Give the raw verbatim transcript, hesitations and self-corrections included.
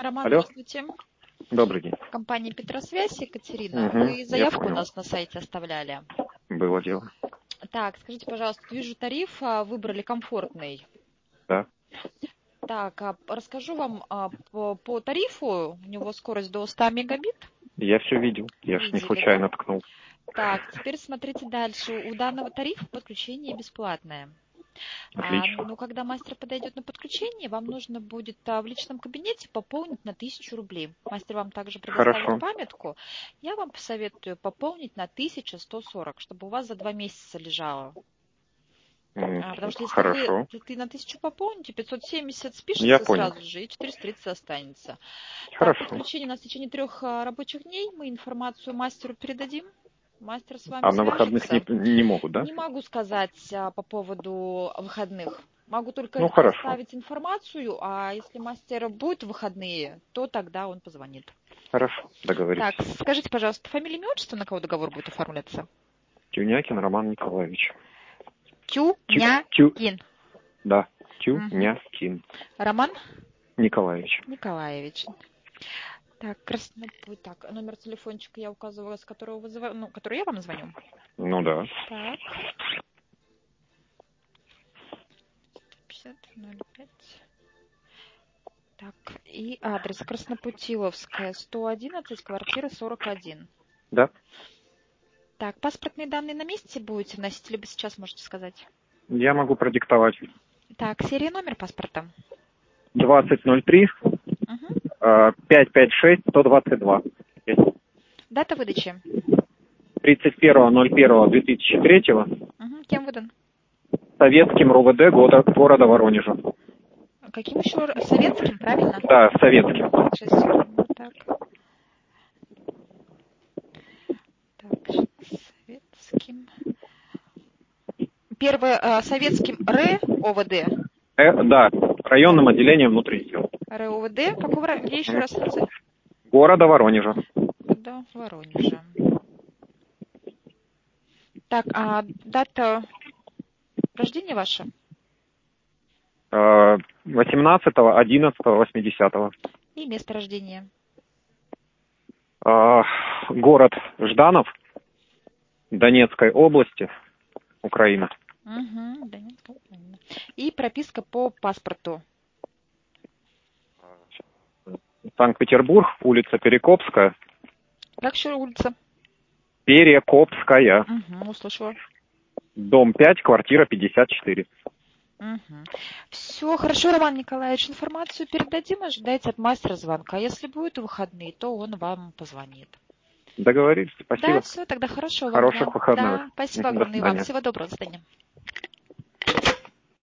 Роман, Алло. здравствуйте. Добрый день. Компания Петросвязь, Екатерина. Угу, Вы заявку я у нас на сайте оставляли. Было дело. Так, скажите, пожалуйста, вижу тариф, а, выбрали комфортный. Да. Так, а расскажу вам а, по, по тарифу. У него скорость до ста мегабит. Я все видел. Я ж не Видели, случайно да? ткнул. Так, теперь смотрите дальше. У данного тарифа подключение бесплатное. А, Отлично. ну, когда мастер подойдет на подключение, вам нужно будет а, в личном кабинете пополнить на тысячу рублей. Мастер вам также предоставит Хорошо. памятку. Я вам посоветую пополнить на тысячу сто сорок, чтобы у вас за два месяца лежало. М, А, потому что если вы Хорошо. ты, ты на тысячу пополните, пятьсот семьдесят Я спишется понял. сразу же и четыреста тридцать останется. Так, Хорошо. подключение у нас в течение трех а, рабочих дней. Мы информацию мастеру передадим. Мастер с вами А на выходных не, свяжется. не могут, да? Не могу сказать а, по поводу выходных. Могу только Ну, хорошо. оставить информацию, а если мастер будет в выходные, то тогда он позвонит. Хорошо. Договорились. Так, скажите, пожалуйста, фамилия, имя, отчество, на кого договор будет оформляться? Тюнякин Роман Николаевич. Тю, тю, Тюнякин. да. Угу. Тюнякин Роман Николаевич. Николаевич. Так, Краснопуть. Так, номер телефончика я указывала, с которого вызываю, ну, который я вам звоню. Ну да. Так. пятьдесят ноль пять. Так, и адрес Краснопутиловская, сто одиннадцать, квартира сорок один. Да. Так, паспортные данные на месте будете вносить, либо сейчас можете сказать? Я могу продиктовать. Так, серия, номер паспорта. двадцать ноль три Угу. пять пять шесть сто двадцать два. Дата выдачи. тридцать первого ноль первого две тысячи третьего. Угу. Кем выдан? Советским РОВД города, города Воронежа. Каким еще? раз? Советским, правильно? Да, советским. Сейчас, секунду, так. Так, советским. Первое, э, советским РОВД. Э, да, районным отделением внутренних дел. РОВД. Какого ра- где еще раз? Города Воронежа. Города Воронежа. Так, а дата рождения ваша? восемнадцатого одиннадцатого восьмидесятого. И место рождения. Город Жданов, Донецкой области, Украина. Угу, Донецкая, Украина. И прописка по паспорту. Санкт-Петербург, улица Перекопская. Как еще улица? Перекопская. Угу, услышала. Дом пять, квартира пятьдесят четыре. Угу. Все, хорошо, Роман Николаевич, информацию передадим, ожидайте от мастера звонка. Если будет выходные, то он вам позвонит. Договорились, спасибо. Да, все, тогда хорошо вам дня. Хороших выходных. Да, спасибо До огромное вам. свидания. Всего доброго, до свидания.